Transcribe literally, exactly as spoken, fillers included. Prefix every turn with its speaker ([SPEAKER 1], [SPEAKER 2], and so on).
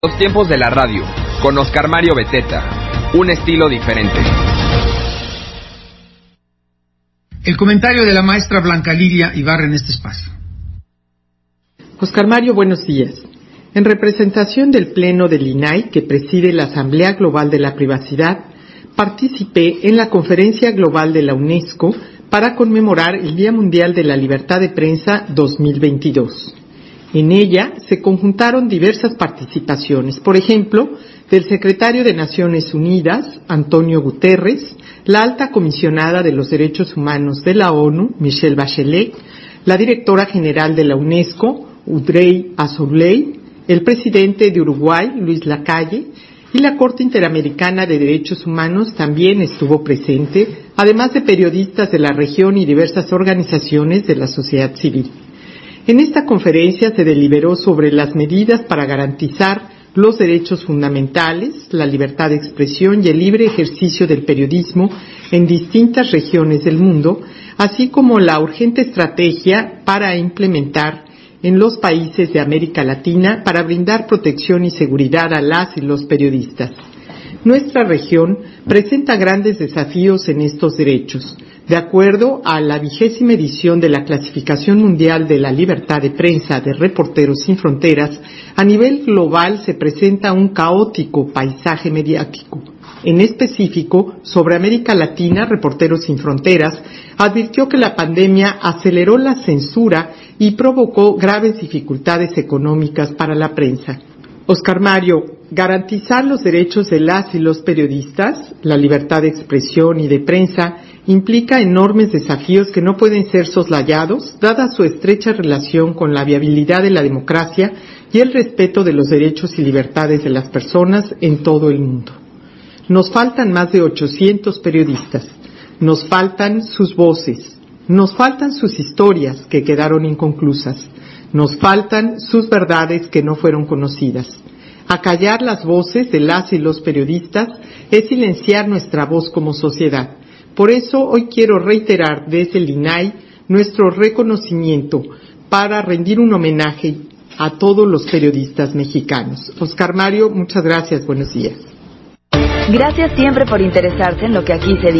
[SPEAKER 1] Los tiempos de la radio, con Oscar Mario Beteta, un estilo diferente.
[SPEAKER 2] El comentario de la maestra Blanca Lilia Ibarra en este espacio.
[SPEAKER 3] Oscar Mario, buenos días. En representación del Pleno del I N A I, que preside la Asamblea Global de la Privacidad, participé en la Conferencia Global de la UNESCO para conmemorar el Día Mundial de la Libertad de Prensa dos mil veintidós. En ella se conjuntaron diversas participaciones, por ejemplo, del secretario de Naciones Unidas, Antonio Guterres, la alta comisionada de los Derechos Humanos de la ONU, Michelle Bachelet, la directora general de la UNESCO, Audrey Azoulay, el presidente de Uruguay, Luis Lacalle, y la Corte Interamericana de Derechos Humanos también estuvo presente, además de periodistas de la región y diversas organizaciones de la sociedad civil. En esta conferencia se deliberó sobre las medidas para garantizar los derechos fundamentales, la libertad de expresión y el libre ejercicio del periodismo en distintas regiones del mundo, así como la urgente estrategia para implementar en los países de América Latina para brindar protección y seguridad a las y los periodistas. Nuestra región presenta grandes desafíos en estos derechos. De acuerdo a la vigésima edición de la Clasificación Mundial de la Libertad de Prensa de Reporteros Sin Fronteras, a nivel global se presenta un caótico paisaje mediático. En específico, sobre América Latina, Reporteros Sin Fronteras advirtió que la pandemia aceleró la censura y provocó graves dificultades económicas para la prensa. Oscar Mario, garantizar los derechos de las y los periodistas, la libertad de expresión y de prensa, implica enormes desafíos que no pueden ser soslayados, dada su estrecha relación con la viabilidad de la democracia y el respeto de los derechos y libertades de las personas en todo el mundo. Nos faltan más de ochocientos periodistas, nos faltan sus voces, nos faltan sus historias que quedaron inconclusas, nos faltan sus verdades que no fueron conocidas. Acallar las voces de las y los periodistas es silenciar nuestra voz como sociedad. Por eso hoy quiero reiterar desde el I N A I nuestro reconocimiento para rendir un homenaje a todos los periodistas mexicanos. Oscar Mario, muchas gracias, buenos días.
[SPEAKER 4] Gracias siempre por interesarse en lo que aquí se dice.